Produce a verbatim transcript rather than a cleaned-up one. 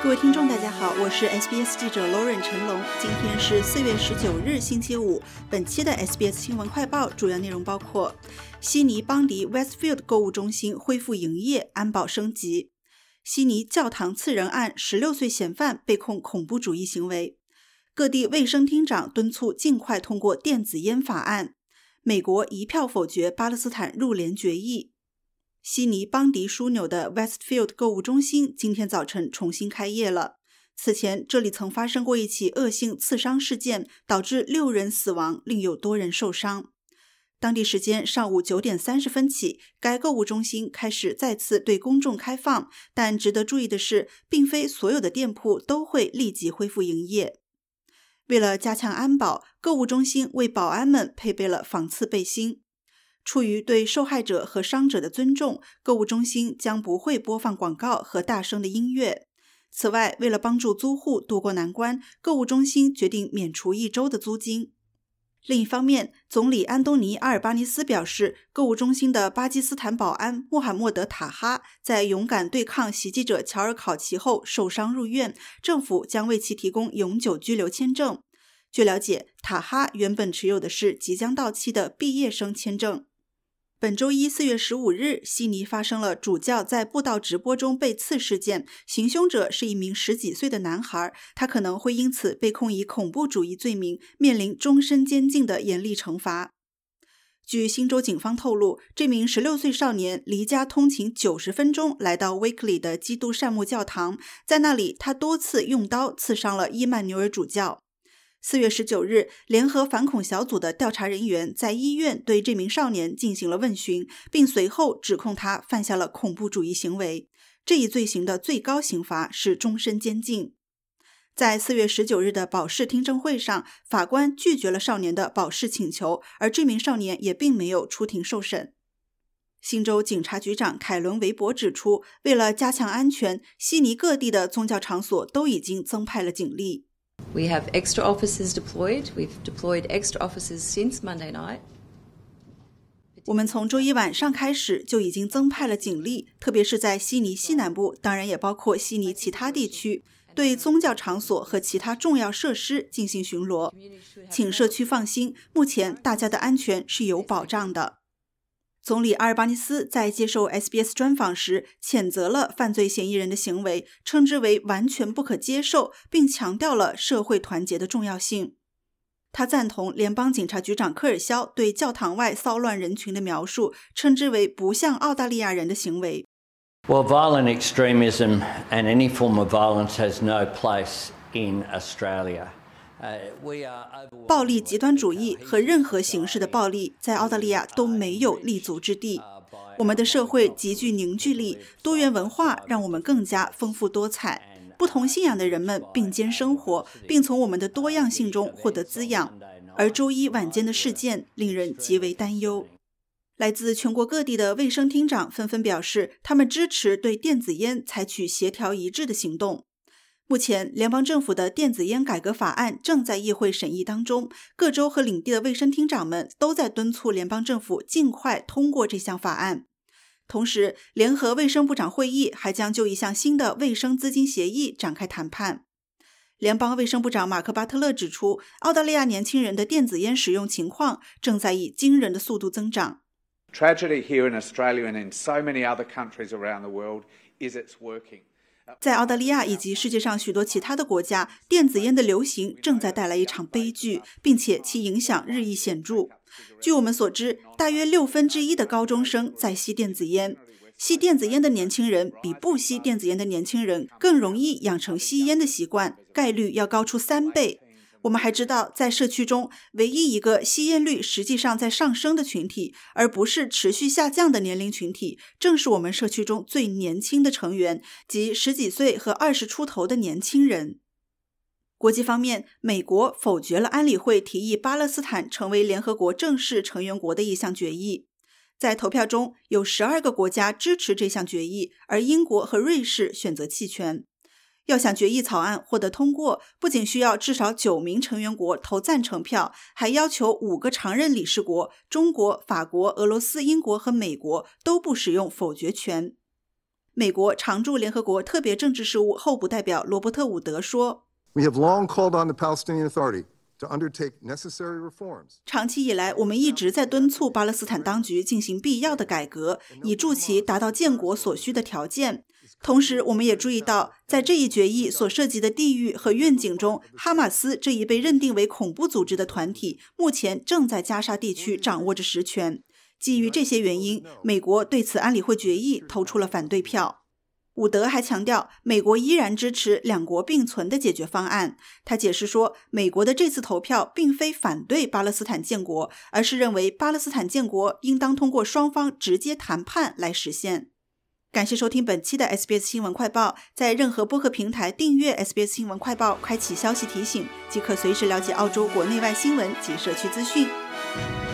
各位听众大家好，我是 S B S 记者 Lauren 陈龙。今天是四月十九日星期五，本期的 S B S 新闻快报主要内容包括：悉尼邦迪 Westfield 购物中心恢复营业，安保升级；悉尼教堂刺人案十六岁嫌犯被控恐怖主义行为；各地卫生厅长敦促尽快通过电子烟法案；美国一票否决巴勒斯坦入联决议。悉尼邦迪枢纽的 Westfield 购物中心今天早晨重新开业了。此前这里曾发生过一起恶性刺伤事件，导致六人死亡，另有多人受伤。当地时间上午九点三十分起，该购物中心开始再次对公众开放，但值得注意的是，并非所有的店铺都会立即恢复营业。为了加强安保，购物中心为保安们配备了防刺背心。出于对受害者和伤者的尊重，购物中心将不会播放广告和大声的音乐。此外，为了帮助租户渡过难关，购物中心决定免除一周的租金。另一方面，总理安东尼·阿尔巴尼斯表示，购物中心的巴基斯坦保安穆罕默德·塔哈在勇敢对抗袭击者乔尔·考奇后受伤入院，政府将为其提供永久居留签证。据了解，塔哈原本持有的是即将到期的毕业生签证。本周一四月十五日，悉尼发生了主教在布道直播中被刺事件，行凶者是一名十几岁的男孩，他可能会因此被控以恐怖主义罪名，面临终身监禁的严厉惩罚。据新州警方透露，这名十六岁少年离家通勤九十分钟来到威克里的基督善牧教堂，在那里他多次用刀刺伤了伊曼纽尔主教。四月十九日，联合反恐小组的调查人员在医院对这名少年进行了问询，并随后指控他犯下了恐怖主义行为。这一罪行的最高刑罚是终身监禁。在四月十九日的保释听证会上，法官拒绝了少年的保释请求，而这名少年也并没有出庭受审。新州警察局长凯伦·韦伯指出，为了加强安全，悉尼各地的宗教场所都已经增派了警力。 We have extra officers deployed. We've deployed extra officers since Monday night. 我们从周一晚上开始就已经增派了警力，特别是在悉尼西南部，当然也包括悉尼其他地区，对宗教场所和其他重要设施进行巡逻。请社区放心，目前大家的安全是有保障的。总理阿尔巴尼斯在接受 S B S 专访时谴责了犯罪嫌疑人的行为，称之为完全不可接受，并强调了社会团结的重要性。他赞同联邦警察局长科尔肖对教堂外骚乱人群的描述，称之为不像澳大利亚人的行为。 Well, violent extremism and any form of violence has no place in Australia. 暴力极端主义和任何形式的暴力在澳大利亚都没有立足之地。我们的社会极具凝聚力，多元文化让我们更加丰富多彩，不同信仰的人们并肩生活，并从我们的多样性中获得滋养。而周一晚间的事件令人极为担忧。来自全国各地的卫生厅长纷纷表示，他们支持对电子烟采取协调一致的行动。目前，联邦政府的电子烟改革法案正在议会审议当中，各州和领地的卫生厅长们都在敦促联邦政府尽快通过这项法案。同时，联合卫生部长会议还将就一项新的卫生资金协议展开谈判。联邦卫生部长马克·巴特勒指出，澳大利亚年轻人的电子烟使用情况正在以惊人的速度增长。 Tragedy here in Australia and in so many other countries around the world is it's working. 在澳大利亚以及世界上许多其他的国家，电子烟的流行正在带来一场悲剧，并且其影响日益显著。据我们所知，大约六分之一的高中生在吸电子烟。吸电子烟的年轻人比不吸电子烟的年轻人更容易养成吸烟的习惯，概率要高出三倍。我们还知道，在社区中，唯一一个吸烟率实际上在上升的群体，而不是持续下降的年龄群体，正是我们社区中最年轻的成员，即十几岁和二十出头的年轻人。国际方面，美国否决了安理会提议巴勒斯坦成为联合国正式成员国的一项决议。在投票中，有十二个国家支持这项决议，而英国和瑞士选择弃权。要想决议草案获得通过，不仅需要至少九名成员国投赞成票，还要求五个常任理事国中国、法国、俄罗斯、英国和美国都不使用否决权。 美国常驻联合国特别政治事务候补代表罗伯特·伍德说 We have long called on the Palestinian Authority to undertake necessary reforms. 长期以来，我们一直在敦促巴勒斯坦当局进行必要的改革，以助其达到建国所需的条件。同时，我们也注意到，在这一决议所涉及的地域和愿景中，哈马斯这一被认定为恐怖组织的团体，目前正在加沙地区掌握着实权。基于这些原因，美国对此安理会决议投出了反对票。伍德还强调，美国依然支持两国并存的解决方案。他解释说，美国的这次投票并非反对巴勒斯坦建国，而是认为巴勒斯坦建国应当通过双方直接谈判来实现。感谢收听本期的 S B S 新闻快报，在任何播客平台订阅 S B S 新闻快报，开启消息提醒，即可随时了解澳洲国内外新闻及社区资讯。